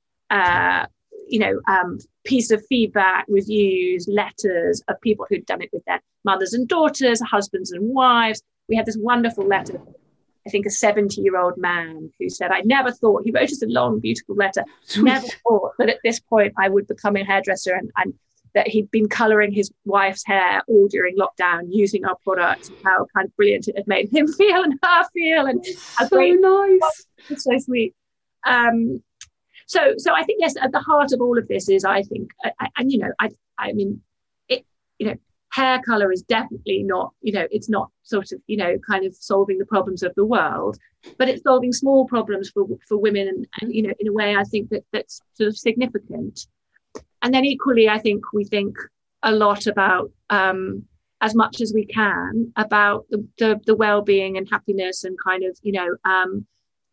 uh, you know, um, piece of feedback, reviews, letters of people who'd done it with their mothers and daughters, husbands and wives. We had this wonderful letter, I think a seventy year old man who said, I never thought, he wrote us a long, beautiful letter, Sweet. never thought that at this point I would become a hairdresser, and, and that he'd been colouring his wife's hair all during lockdown using our products, and how kind of brilliant it had made him feel and her feel. And how so great, nice. It's so sweet. Um, so, so I think, yes, at the heart of all of this is, I think, I, and, you know, I, I mean, it, you know, hair colour is definitely not, you know, it's not sort of, you know, kind of solving the problems of the world, but it's solving small problems for for women, and, and you know, in a way I think that that's sort of significant. And then equally, I think we think a lot about, um, as much as we can, about the, the, the well-being and happiness and kind of, you know, um,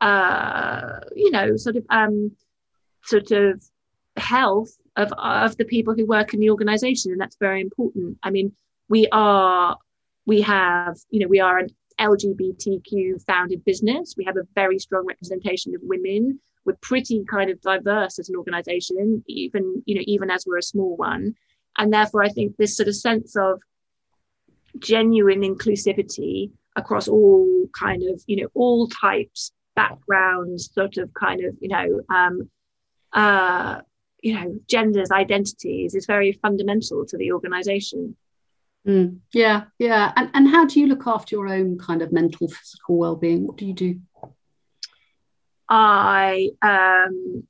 uh, you know, sort of, um, sort of health of of the people who work in the organisation, and that's very important. I mean, we are, we have, you know, we are an L G B T Q founded business. We have a very strong representation of women. We're pretty kind of diverse as an organisation, even, you know, even as we're a small one. And therefore, I think this sort of sense of genuine inclusivity across all kind of, you know, all types, backgrounds, sort of kind of, you know, um, uh, you know, genders, identities is very fundamental to the organisation. Mm, yeah, yeah. And, and how do you look after your own kind of mental, physical well-being? What do you do? I, um,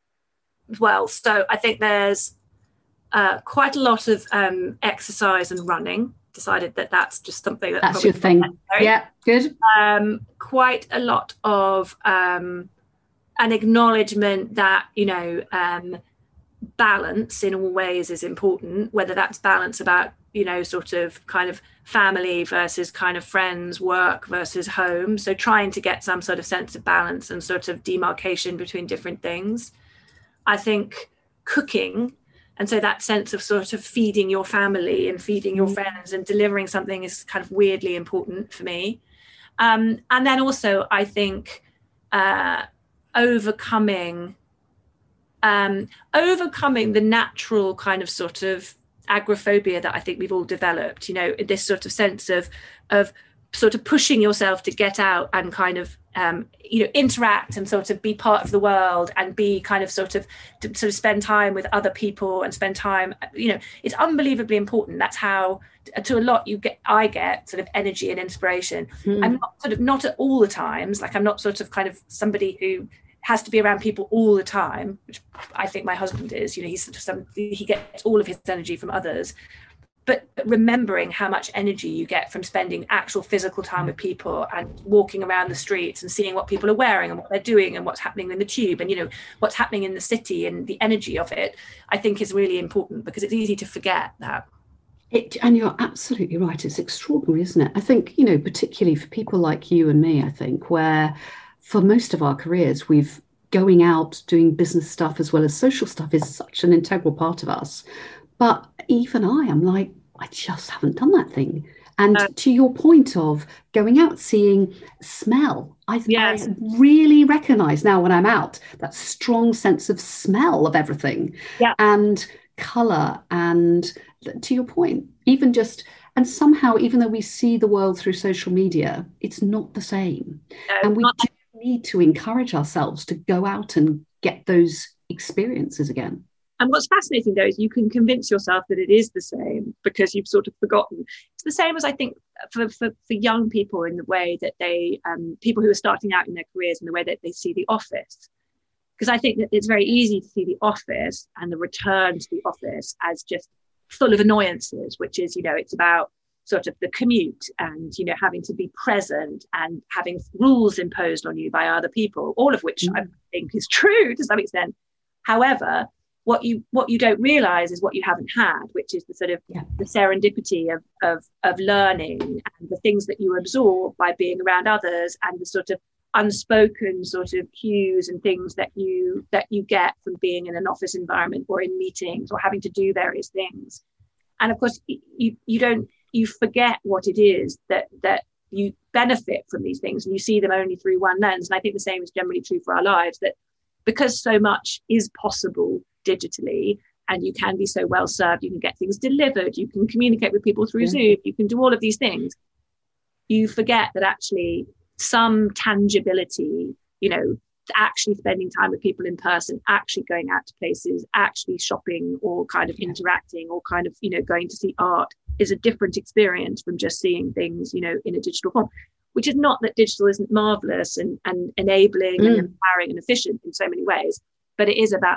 well, so I think there's uh, quite a lot of um, exercise and running. Decided that that's just something that that's your thing. Necessary. Yeah, good. Um, quite a lot of um, an acknowledgement that, you know, um, balance in all ways is important, whether that's balance about, you know, sort of kind of family versus kind of friends, work versus home. So trying to get some sort of sense of balance and sort of demarcation between different things. I think cooking, and so that sense of sort of feeding your family and feeding your friends and delivering something is kind of weirdly important for me. Um, and then also, I think uh, overcoming um, overcoming the natural kind of sort of agoraphobia that I think we've all developed, you know, this sort of sense of of sort of pushing yourself to get out and kind of um, you know, interact and sort of be part of the world and be kind of sort of to sort of spend time with other people and spend time, you know, it's unbelievably important. That's how to a lot you get, I get sort of energy and inspiration. Mm. I'm not sort of not at all the times, like I'm not sort of kind of somebody who has to be around people all the time, which I think my husband is, you know, he's sort of some, he gets all of his energy from others. But remembering how much energy you get from spending actual physical time with people and walking around the streets and seeing what people are wearing and what they're doing and what's happening in the tube and, you know, what's happening in the city and the energy of it, I think is really important, because it's easy to forget that. It, and you're absolutely right. It's extraordinary, isn't it? I think, you know, particularly for people like you and me, I think, where for most of our careers, we've going out, doing business stuff as well as social stuff is such an integral part of us. But even I am like, I just haven't done that thing. And uh, to your point of going out, seeing, smell, I, yes. I really recognise now when I'm out that strong sense of smell of everything. Yeah. And colour, and to your point, even just And somehow, even though we see the world through social media, it's not the same. No, and we not- do need to encourage ourselves to go out and get those experiences again. And what's fascinating, though, is you can convince yourself that it is the same because you've sort of forgotten. It's the same as I think for, for, for young people in the way that they, um, people who are starting out in their careers, in the way that they see The Office. Because I think that it's very easy to see The Office and the return to the office as just full of annoyances, which is, you know, it's about sort of the commute and, you know, having to be present and having rules imposed on you by other people, all of which mm. I think is true to some extent. However, what you what you don't realize is what you haven't had, which is the sort of yeah. the serendipity of, of of learning and the things that you absorb by being around others, and the sort of unspoken sort of cues and things that you that you get from being in an office environment or in meetings or having to do various things. And of course, you you don't you forget what it is that that you benefit from these things, and you see them only through one lens. And I think the same is generally true for our lives, that because so much is possible digitally, and you can be so well served, you can get things delivered, you can communicate with people through yeah. Zoom, you can do all of these things, you forget that actually some tangibility, you know, actually spending time with people in person, actually going out to places, actually shopping or kind of yeah. interacting or kind of, you know, going to see art is a different experience from just seeing things, you know, in a digital form. Which is not that digital isn't marvelous and, and enabling mm. and empowering and efficient in so many ways, but it is about,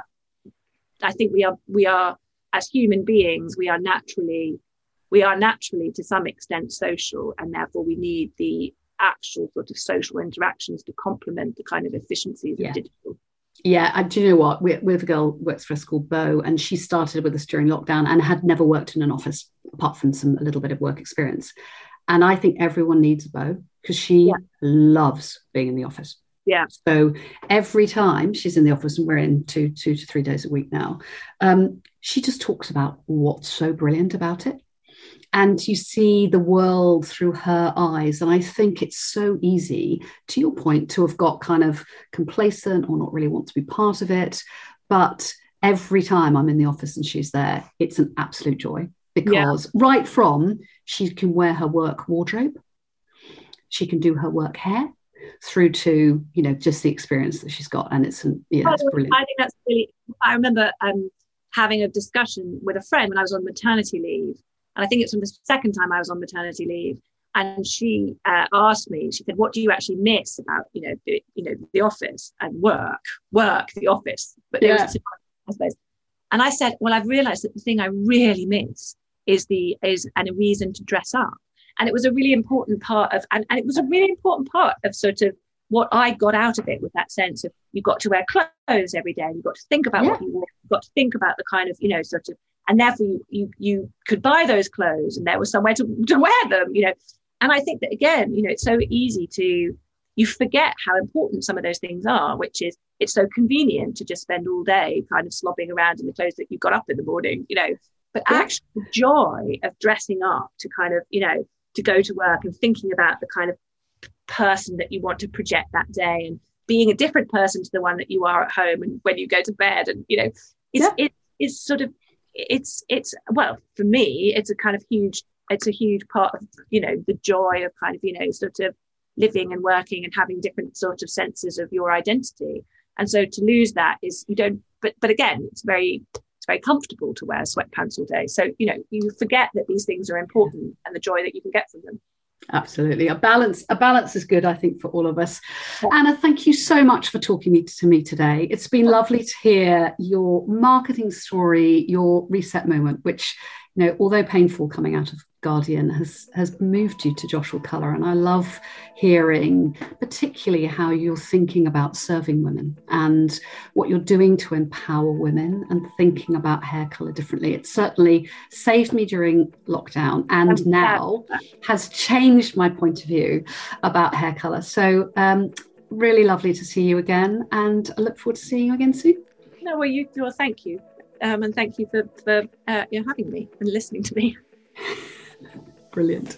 I think we are, we are as human beings, we are naturally, we are naturally to some extent social, and therefore we need the actual sort of social interactions to complement the kind of efficiencies yeah. of digital. Yeah, and do you know what? We, we have a girl who works for us called Bo, and she started with us during lockdown and had never worked in an office apart from some a little bit of work experience. And I think everyone needs a Bo because she yeah. loves being in the office. Yeah. So every time she's in the office, and we're in two, two to three days a week now, um, she just talks about what's so brilliant about it. And you see the world through her eyes. And I think it's so easy, to your point, to have got kind of complacent or not really want to be part of it. But every time I'm in the office and she's there, it's an absolute joy. Because yeah. right from she can wear her work wardrobe, she can do her work hair, through to, you know, just the experience that she's got. And it's, an, yeah, it's brilliant. I think that's really, I remember um, having a discussion with a friend when I was on maternity leave. And I think it's from the second time I was on maternity leave. And she uh, asked me, she said, what do you actually miss about, you know, the, you know, the office and work, work, the office? But there yeah. was, I suppose. And I said, well, I've realized that the thing I really miss is the is and a reason to dress up. And it was a really important part of and, and it was a really important part of sort of what I got out of it, with that sense of you got to wear clothes every day, and you got to think about yeah. what you wore, you got to think about the kind of, you know, sort of, and therefore you you, you could buy those clothes and there was somewhere to, to wear them, you know. And I think that again, you know, it's so easy to you forget how important some of those things are, which is it's so convenient to just spend all day kind of slobbing around in the clothes that you got up in the morning, you know. But actually the joy of dressing up to kind of, you know, to go to work and thinking about the kind of person that you want to project that day and being a different person to the one that you are at home and when you go to bed, and, you know, it's, yeah. it, it's sort of, it's, it's, well, for me, it's a kind of huge, it's a huge part of, you know, the joy of kind of, you know, sort of living and working and having different sort of senses of your identity. And so to lose that is, you don't, but, but again, it's very, very comfortable to wear sweatpants all day. So, you know, you forget that these things are important and the joy that you can get from them. Absolutely. A balance, a balance is good, I think, for all of us. Yeah. Anna, thank you so much for talking to me today. It's been lovely to hear your marketing story, your reset moment, which, you know, although painful coming out of Guardian, has has moved you to Joshua Colour. And I love hearing particularly how you're thinking about serving women and what you're doing to empower women and thinking about hair colour differently. It certainly saved me during lockdown and now has changed my point of view about hair colour. So um, really lovely to see you again, and I look forward to seeing you again soon. No, well, you, well thank you. Um, and thank you for, for uh, you know, having me and listening to me. Brilliant.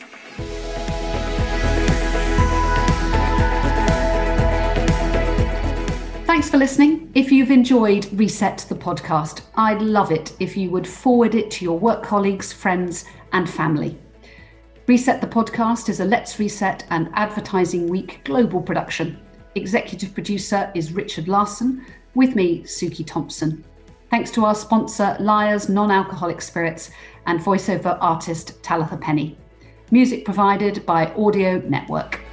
Thanks for listening. If you've enjoyed Reset the podcast, I'd love it if you would forward it to your work colleagues, friends, and family. Reset the Podcast is a Let's Reset and Advertising Week global production. Executive producer is Richard Larson, with me, Suki Thompson. Thanks to our sponsor, Lyre's Non-Alcoholic Spirits, and voiceover artist Talitha Penny. Music provided by Audio Network.